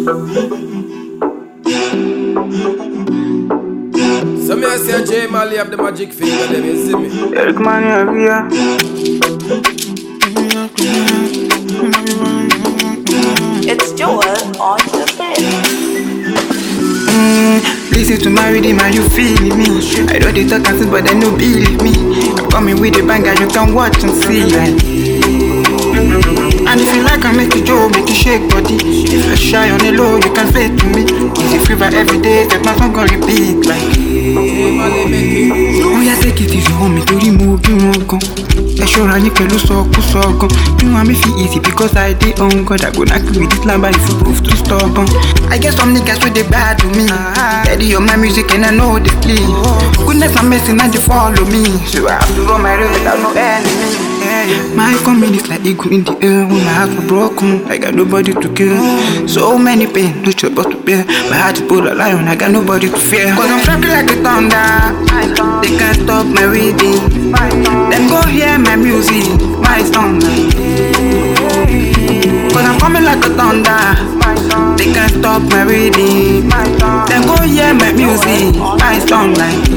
So me I say J Mali have the magic finger, them you see me. Eric Mani here. It's Joel on the bed. Listen to my rhythm and you feel me. I know they talk and say but they no believe me. I'm coming with a banger, you can watch and see like. And if you like I make you joke, make you shake body. If you're shy on the low, you can say to me. Easy fever every day, that my song gon' repeat like. Oh yeah, take it easy on me to remove you won't go. I sure I need to so go. You want me feel easy because I did on God. I go knock you with this lamb if you prove too stubborn. I guess some niggas with they bad to me. Daddy on my music and I know they play. Goodness I'm messing and they follow me. So I have to run my race without no enemy. My coming is like eagle in the air. When my heart was broken, I got nobody to care. So many pain, no choice but to bear. My heart is full of lion, I got nobody to fear. Cause I'm trapped like a thunder. They can't stop my reading. Them go hear my music, my song. Cause I'm coming like a thunder. They can't stop my reading. Them go hear my music, my song.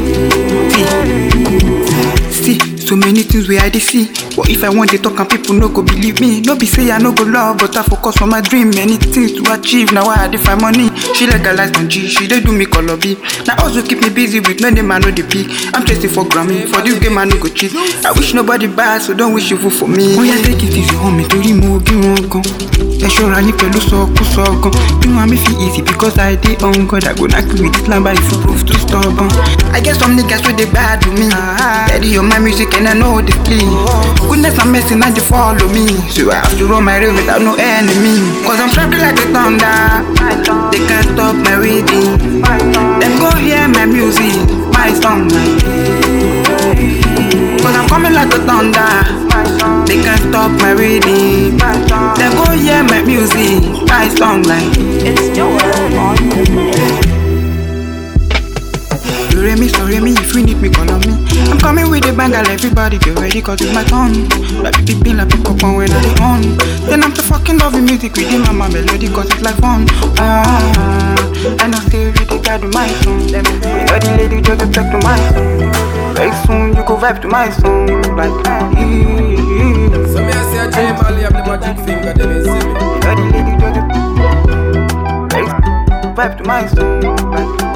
See, so many things where I dey see. But if I want to talk and people no go believe me. No be say I no go love, but I focus on my dream. Many things to achieve, now I dey find money. She legalize my G, she dey do me color B. Now also keep me busy with no name I know the peak. I'm chasing for Grammy, for this game I no go cheat. I wish nobody bad, so don't wish you fool for me. Oh yeah, take it easy on me to remove you won't go. I sure I need to lose so go. You want me feel easy because I did on God. I go knock you with this lamb if you prove too stubborn. I guess some niggas with they bad to me. Daddy on my music and I know they play. Goodness I'm messing and they follow me. So I have to run my race without no enemy. Cause I'm trapped like a thunder. They can't stop my reading. Them go hear my music, my song. Cause I'm coming like a thunder. They can't stop my reading. Them go hear my music, my song like. It's Joel on the bed. Sorry me, if you need me, call on me. I'm coming with a banger, everybody get ready, cause it's my turn. Like big like pick up on when I dey on. Then I'm to fucking loving music with my melody, cause it's like fun. I know say you really got to my song. You know the lady just respect to my song. Very soon you go vibe to my song. Like, So me I say J Mali have the magic finger, them you see me. you know the lady just very soon vibe to my song. Like,